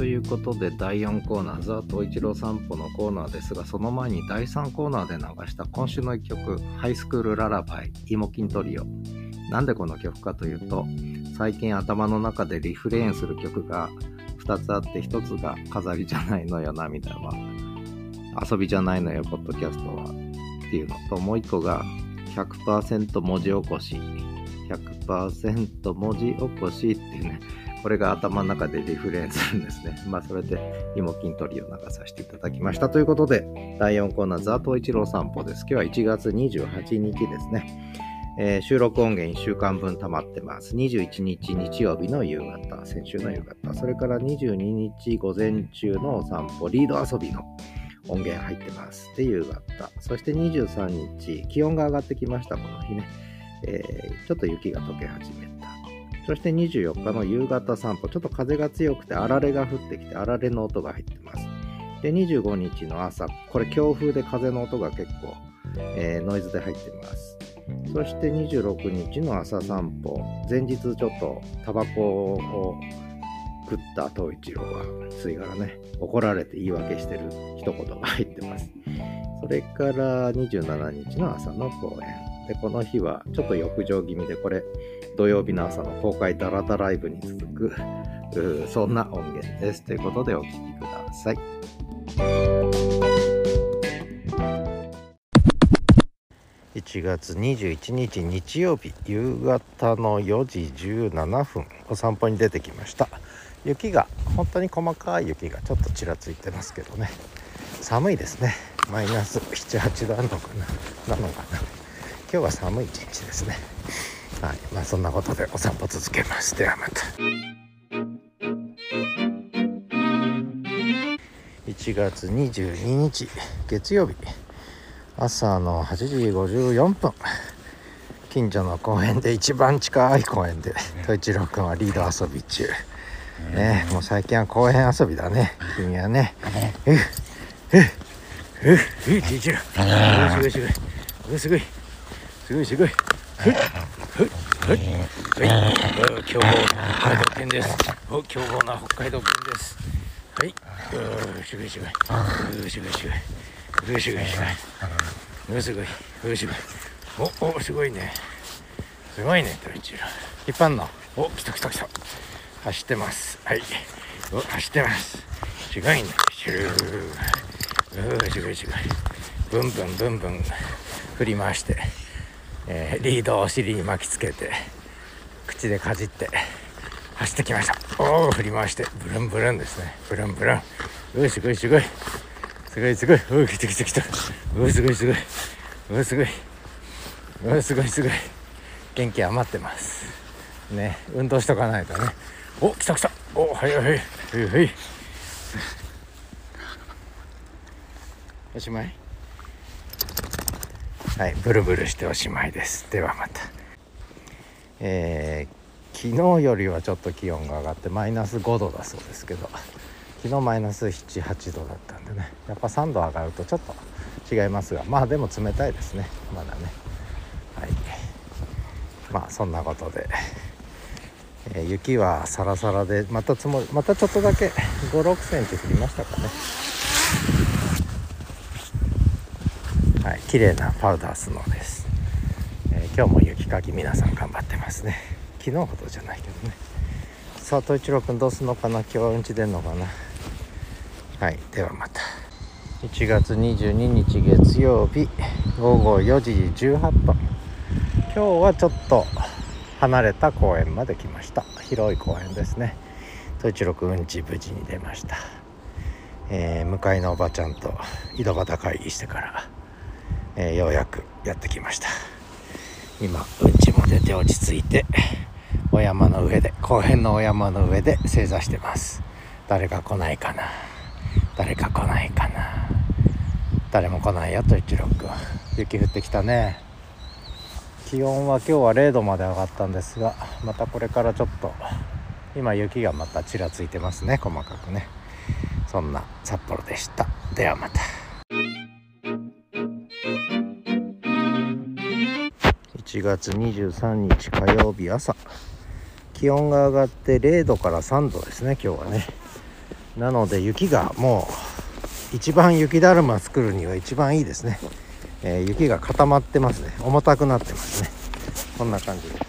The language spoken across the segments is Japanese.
ということで第4コーナーザ・東一郎散歩のコーナーですが、その前に第3コーナーで流した今週の一曲、ハイスクールララバイイモキントリオ。なんでこの曲かというと、最近頭の中でリフレインする曲が2つあって、1つが飾りじゃないのよ涙は、遊びじゃないのよポッドキャストはっていうのと、もう1個が 100% 文字起こし 100% 文字起こしっていうね、これが頭の中でリフレインするんですね。それでイモキントリを流させていただきましたということで、第4コーナーザ・東一郎散歩です。今日は1月28日ですね。収録音源1週間分溜まってます。21日日曜日の夕方、先週の夕方、それから22日午前中のお散歩リード遊びの音源入ってますで夕方、そして23日気温が上がってきました。この日ね、ちょっと雪が溶け始めた。そして24日の夕方散歩、ちょっと風が強くてあられが降ってきて、あられの音が入ってます。で25日の朝、これ強風で風の音が結構、ノイズで入ってます。そして26日の朝散歩、前日ちょっとタバコを食った東一郎は吸い殻ね、怒られて言い訳してる一言が入ってます。それから27日の朝の公演で、この日はちょっと浴場気味で、これ土曜日の朝の公開ダラダライブに続くそんな音源ですということでお聴きください。1月21日日曜日夕方の4時17分お散歩に出てきました。雪が本当に細かい雪がちょっとちらついてますけどね、寒いですね。マイナス7、8度なのかな。今日は寒い一日ですね。はい、そんなことでお散歩続けます。ではまた。1月22日月曜日朝の8時54分、近所の公園で、一番近い公園で東一郎くんはリード遊び中ね。もう最近は公園遊びだね君はね。東一郎すごい強豪な北海道犬です。強豪な北海道犬です。はい、すごいすごいね東一郎引っ張んの。来た走ってます。はい、走ってます。すごいね。すごいブンブン振り回して、リードをお尻に巻きつけて口でかじって走ってきました。振り回してブルンブルンですね。ブルンすごい来た。すごい元気余ってますね。運動しとかないとね。来た。はいおしまい。はい、ブルブルしておしまいです。ではまた。昨日よりはちょっと気温が上がってマイナス5度だそうですけど、昨日マイナス7、8度だったんでね、やっぱ3度上がるとちょっと違いますが、でも冷たいですね、まだね。はい、そんなことで、雪はサラサラでまたちょっとだけ5、6センチ降りましたかね。はい、綺麗なパウダースノーです。今日も雪かき皆さん頑張ってますね。昨日ほどじゃないけどね。さあ東一郎くんどうすんのかな。今日はうんち出んのかな。はい、ではまた。1月22日月曜日午後4時18分、今日はちょっと離れた公園まで来ました。広い公園ですね。東一郎くんうんち無事に出ました。向かいのおばちゃんと井戸端会議してから、ようやくやってきました。今うんちも出て落ち着いて公園のお山の上で正座してます。誰か来ないかな。誰も来ないよ東一郎くん。雪降ってきたね。気温は今日は0度まで上がったんですが、またこれからちょっと今雪がまたちらついてますね、細かくね。そんな札幌でした。ではまた。1月23日火曜日朝、気温が上がって0度から3度ですね今日はね。 なので雪がもう一番雪だるま作るには一番いいですね。雪が固まってますね。重たくなってますね。こんな感じです。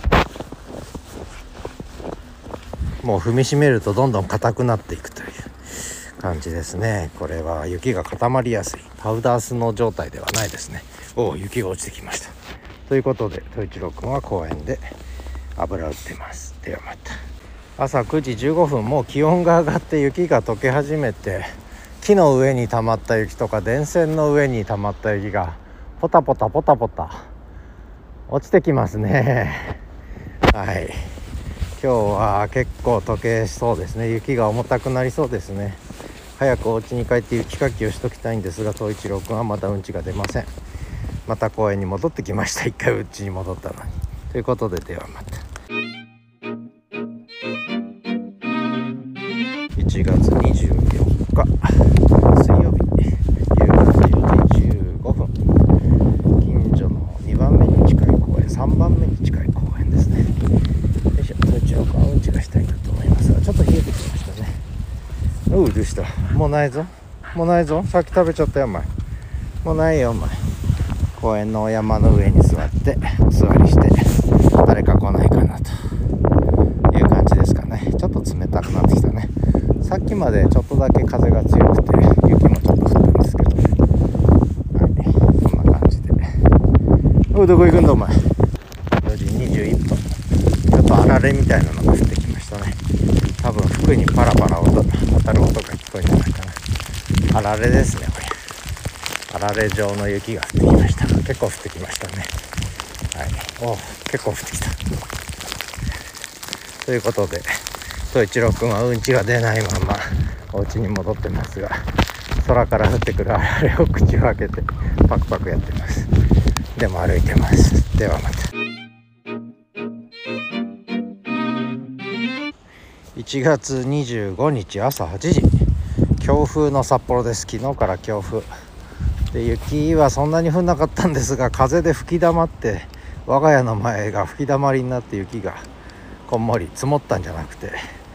もう踏みしめるとどんどん硬くなっていくという感じですね。これは雪が固まりやすいパウダースノー状態ではないですね。雪が落ちてきました。ということで統一郎くんは公園で油売ってます。ではまた。朝9時15分、もう気温が上がって雪が溶け始めて、木の上に溜まった雪とか電線の上に溜まった雪がポタポタポタポタ落ちてきますね。はい、今日は結構溶けそうですね。雪が重たくなりそうですね。早くお家に帰って雪かきをしときたいんですが、統一郎くんはまだうんちが出ません。また公園に戻ってきました。一回うちに戻ったのに。ということで、ではまた。1月24日水曜日、夕方4時15分、近所の2番目に近い公園、3番目に近い公園ですね。よいしょ。統一郎くんはうんちがしたいなと思いますが、ちょっと冷えてきましたね。どうした。もうないぞ、もうないぞ。さっき食べちゃったよお前。もうないよお前。公園の山の上に座ってお座りして、誰か来ないかなという感じですかね。ちょっと冷たくなってきたね。さっきまでちょっとだけ風が強くて雪もちょっと降ったんですけどね。はい、こんな感じで。どこ行くんだお前。4時21分、ちょっとあられみたいなのが降ってきましたね。多分服にパラパラ当たる音が聞こえてないかな。あられですねこれ。あられ状の雪が降ってきました。結構降ってきましたね。はい、結構降ってきた。ということで、統一郎くんはうんちが出ないままお家に戻ってますが、空から降ってくるあられを口を開けてパクパクやってます。でも歩いてます。ではまた。1月25日朝8時、強風の札幌です。昨日から強風で、雪はそんなに降んなかったんですが、風で吹き溜まって、我が家の前が吹き溜まりになって雪がこんもり積もったんじゃなくて、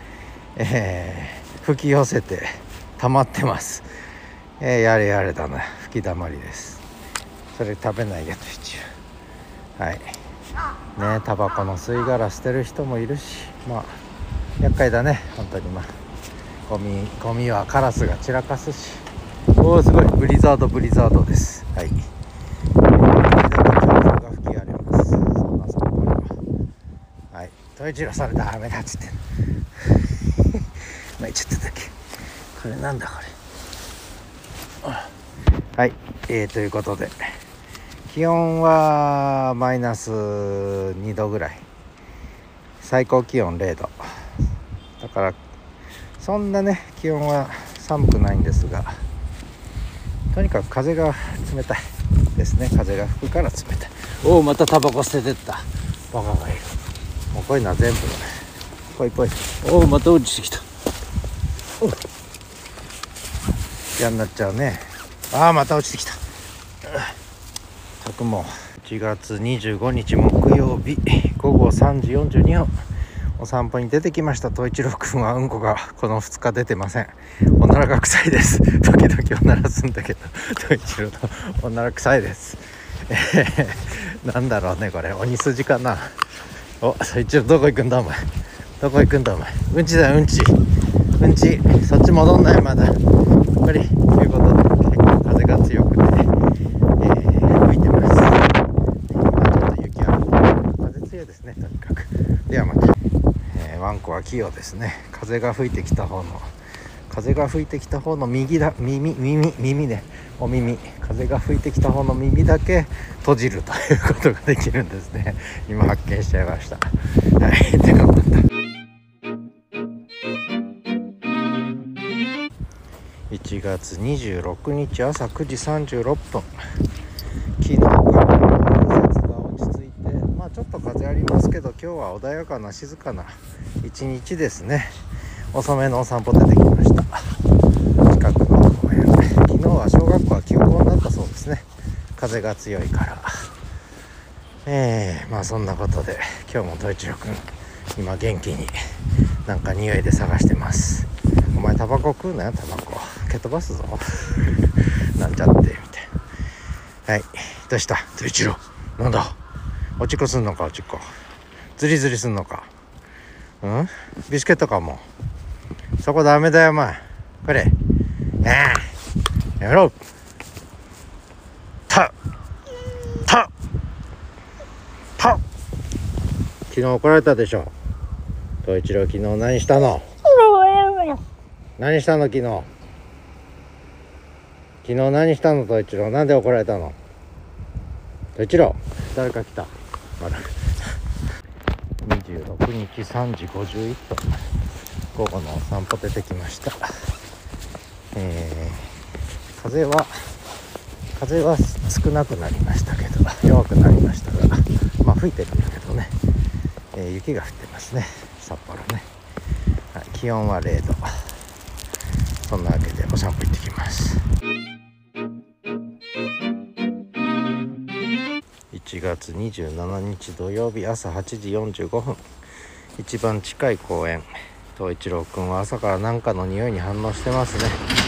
吹き寄せて溜まってます。やれやれだな、吹き溜まりです。それ食べないやと一応。はいね、タバコの吸い殻捨てる人もいるし、まあ厄介だね本当に。まあゴミはカラスが散らかすし。すごいブリザードです。はい、強風が吹き荒れます。そんな札幌は。はい、統一郎それダメだっつってまあちょっとだけこれなんだこれ。はい、ということで、気温はマイナス2度ぐらい、最高気温0度だから、そんなね気温は寒くないんですが、とにかく風が冷たいですね。風が吹くから冷たい。またタバコ捨ててったバカがいる。もうこういうのは全部ぽいぽい。また落ちてきた。嫌になっちゃうね。また落ちてきた。もう1月25日木曜日午後3時42分、お散歩に出てきました。統一郎くんはうんこがこの2日出てません。おならが臭いです。時々おならすんだけど、統一郎のおなら臭いです。なんだろうねこれ、鬼筋かな。統一郎どこ行くんだお前。どこ行くんだお前。うんちだようんち。そっち戻んないまだ。やっぱりということで、結構風が強くて、吹いてます。今ちょっと雪ある。風強いですねとにかく。ではまた。ワンコは器用ですね。風が吹いてきた方の右だ、耳ね、お耳、風が吹いてきた方の耳だけ閉じるということができるんですね。今発見しちゃいました。はい、ではまた。1月26日朝9時36分、昨日から風雪が落ち着いて、ちょっと風ありますけど、今日は穏やかな静かな一日ですね。遅めのお散歩出てきました。近くの公園。昨日は小学校は休校になったそうですね。風が強いから。そんなことで今日も統一郎くん今元気になんか匂いで探してます。お前タタバコ食うなよ、タバコ蹴飛ばすぞなんちゃってみたいな。はい、どうしたと一郎、なんだおちっこすんのか、おちっこズリズリすんのか、ビスケットかも、そこダメだよお前、これやめろ、た昨日怒られたでしょ東一郎。昨日何したの昨日何したの東一郎。なんで怒られたの東一郎。誰か来た。まだ26日3時51分午後のお散歩出てきました。風は少なくなりましたけど、弱くなりましたが、まあ吹いてるんだけどね、雪が降ってますね、札幌ね。はい、気温は0度。そんなわけでお散歩行ってきます。1月27日土曜日朝8時45分、一番近い公園。東一郎くんは朝から何かの匂いに反応してますね。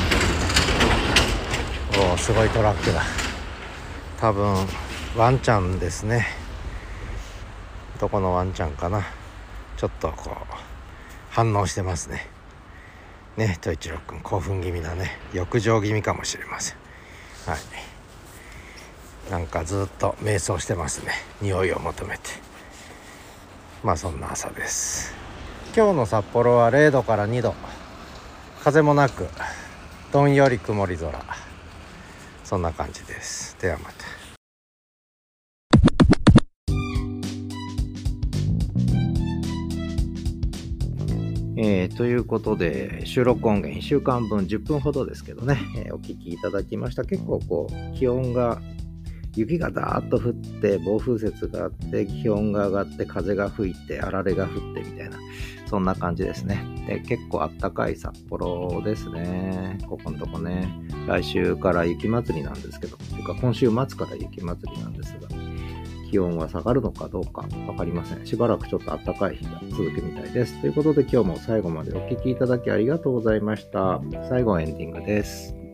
おー、すごいトラックだ。多分ワンちゃんですね。どこのワンちゃんかな。ちょっとこう反応してますね。ね、東一郎くん興奮気味だね。浴場気味かもしれません。はい、なんかずっと瞑想してますね、匂いを求めて。まあそんな朝です。今日の札幌は0度から2度、風もなくどんより曇り空、そんな感じです。ではまた。ということで、収録音源1週間分10分ほどですけどね、お聞きいただきました。結構こう気温が、雪がダーッと降って暴風雪があって気温が上がって風が吹いてあられが降ってみたいな、そんな感じですね。で、結構あったかい札幌ですね。ここのとこね、来週から雪祭りなんですけど、というか今週末から雪祭りなんですが、気温は下がるのかどうか分かりません。しばらくちょっと暖かい日が続くみたいです。ということで今日も最後までお聞きいただきありがとうございました。最後エンディングです。